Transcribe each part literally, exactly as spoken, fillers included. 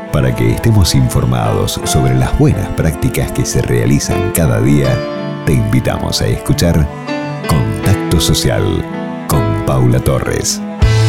Para que estemos informados sobre las buenas prácticas que se realizan cada día, te invitamos a escuchar Contacto Social con Paula Torres.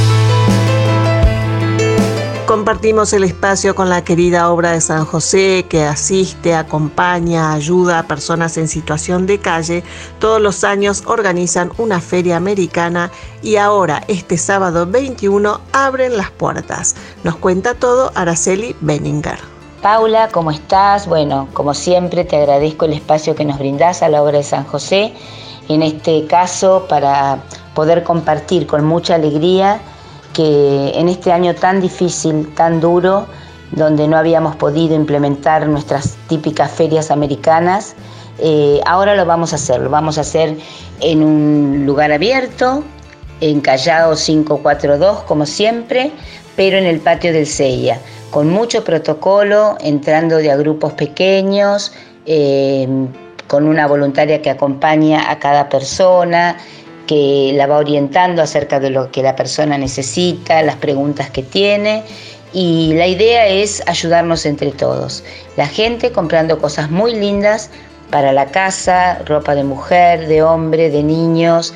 Compartimos el espacio con la querida Obra de San José, que asiste, acompaña, ayuda a personas en situación de calle. Todos los años organizan una feria americana y ahora, este sábado veintiuno, abren las puertas. Nos cuenta todo Araceli Benninger. Paula, ¿cómo estás? Bueno, como siempre te agradezco el espacio que nos brindás a la Obra de San José, en este caso para poder compartir con mucha alegría que en este año tan difícil, tan duro, donde no habíamos podido implementar nuestras típicas ferias americanas, eh, ahora lo vamos a hacer, lo vamos a hacer en un lugar abierto, en Callao quinientos cuarenta y dos, como siempre, pero en el patio del C E I A, con mucho protocolo, entrando de a grupos pequeños, eh, con una voluntaria que acompaña a cada persona, que la va orientando acerca de lo que la persona necesita, las preguntas que tiene, y la idea es ayudarnos entre todos. La gente comprando cosas muy lindas para la casa, ropa de mujer, de hombre, de niños,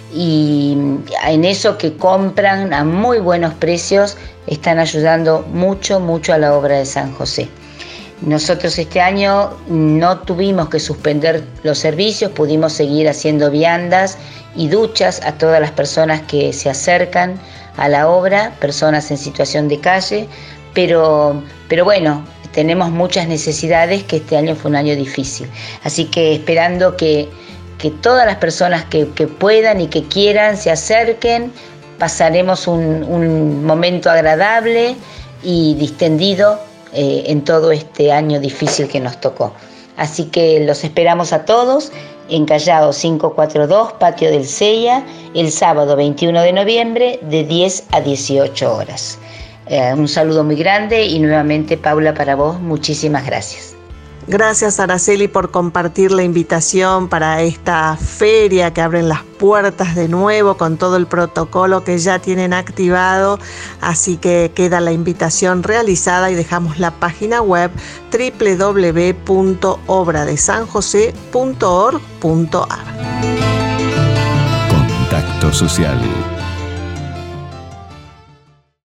y en eso que compran a muy buenos precios están ayudando mucho, mucho a la Obra de San José. Nosotros este año no tuvimos que suspender los servicios, pudimos seguir haciendo viandas y duchas a todas las personas que se acercan a la obra, personas en situación de calle, pero, pero bueno, tenemos muchas necesidades, que este año fue un año difícil. Así que esperando que, que todas las personas que, que puedan y que quieran se acerquen, pasaremos un, un momento agradable y distendido eh, en todo este año difícil que nos tocó. Así que los esperamos a todos en Callao quinientos cuarenta y dos, patio del C E I A, el sábado veintiuno de noviembre de diez a dieciocho horas. Eh, un saludo muy grande y nuevamente, Paula, para vos, muchísimas gracias. Gracias, Araceli, por compartir la invitación para esta feria que abren las puertas de nuevo con todo el protocolo que ya tienen activado. Así que queda la invitación realizada y dejamos la página web doble u doble u doble u punto obra de san josé punto org punto a r. Contacto Social.